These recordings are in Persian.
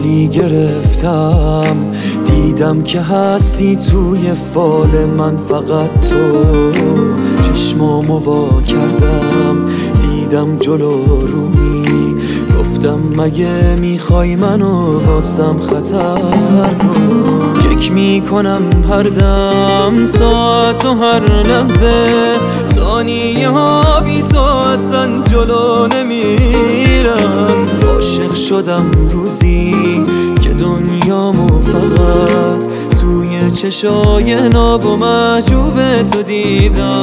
خوابی گرفتم، دیدم که هستی توی فال من، فقط تو. چشمامو وا کردم، دیدم جلو رومی، گفتم مگه میخوای منو واسم خطر کن. فکر میکنم هر دم، ساعت و هر لحظه، ثانیه ها بی تو اصلا جلو نمیرم. عاشق شدم روزی که دنیامو فقط توی چشای ناب و محجوب تو دیدم.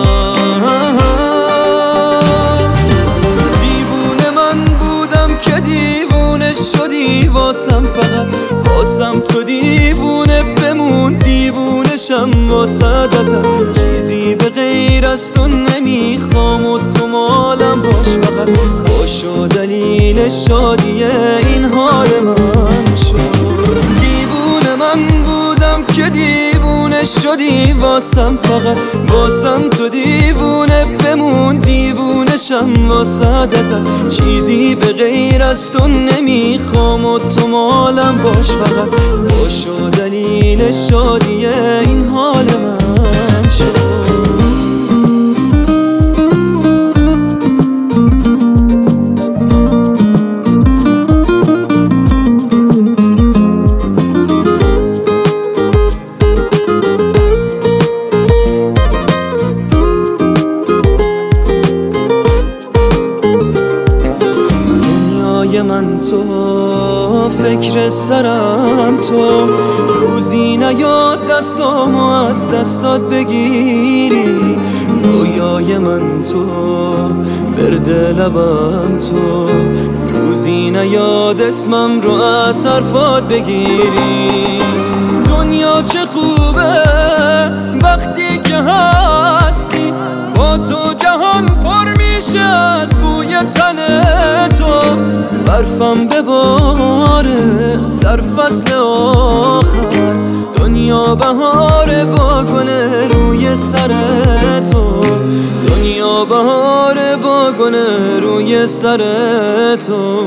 دیوونه من بودم که دیوونه شدی واسم، فقط واسم تو دیوونه بمون، دیوونشم واسد ازم. چیزی به غیر از تو نمیخوام و تو مالم باش، فقط باش و دلیل شادی این حال من شد. دیوونه من بودم که دیوونه شدی واسم، فقط واسم تو دیوونه بمون، دیوونشم واسد ازم. چیزی به غیر از تو نمیخوام و تو مالم باش، فقط باش و دلیل شادی این حال من شد. من تو، فکر سرم تو، روزی نیاد دستامو از دستات بگیری. رویای من تو، برد لبم تو، روزی نیاد اسمم رو از حرفات بگیری. دنیا چه خوبه وقتی که هستی، با تو جهان پر میشه از بوی تن تو. برفم بباره در فصل آخر، دنیا بهاره با گل روی سر تو. دنیا بهاره با گل روی سر تو.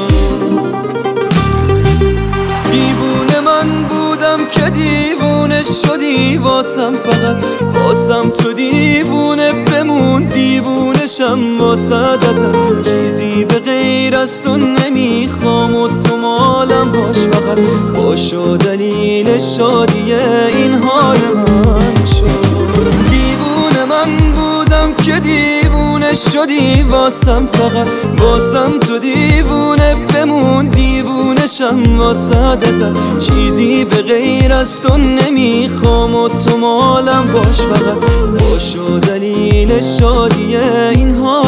دیوونه من بودم که دیوونه شدی واسم، فقط واسم تو دیوونه بمون، دیوونشم واسد ازم. چیزی به غیر از تو نمیخوام و تو مالم باش، فقط باش و دلیل شادی این حال من شد. دیوونه من بودم که دیوونه شدی واسم، فقط واسم تو دیوونه بمون، دیوونشم واسد ازم. چیزی به غیر از تو نمیخوام و تو مالم باش، فقط باش و دلیل شادی این حال